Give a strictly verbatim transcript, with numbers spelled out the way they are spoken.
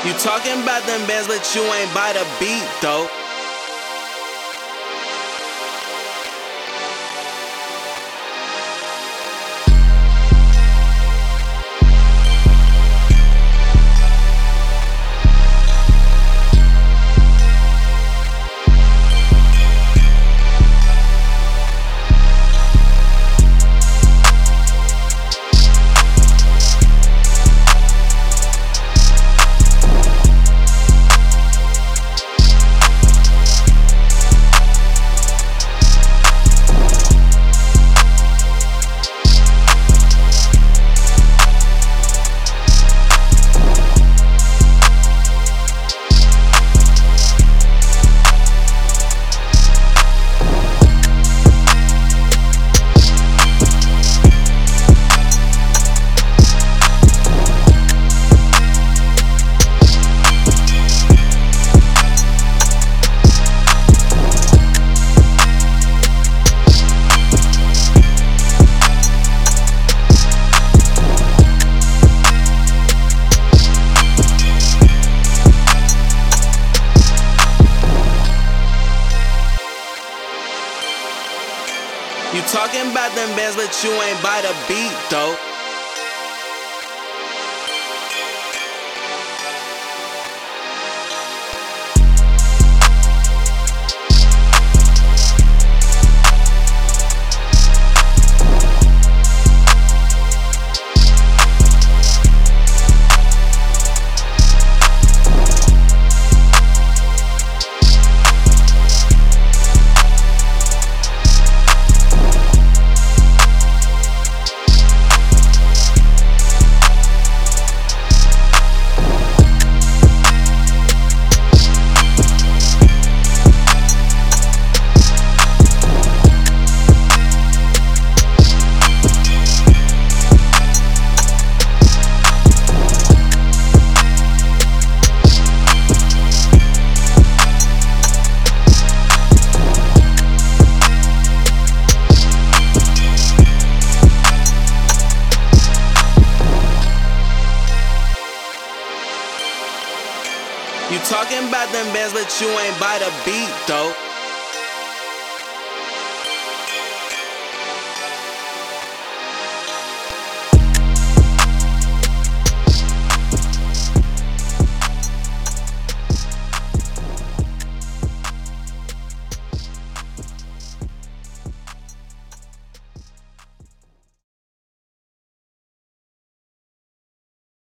You talking about them bands, but you ain't by the beat, though. You talking about them bands, but you ain't by the beat, though. You talking about them bands, but you ain't by the beat, though.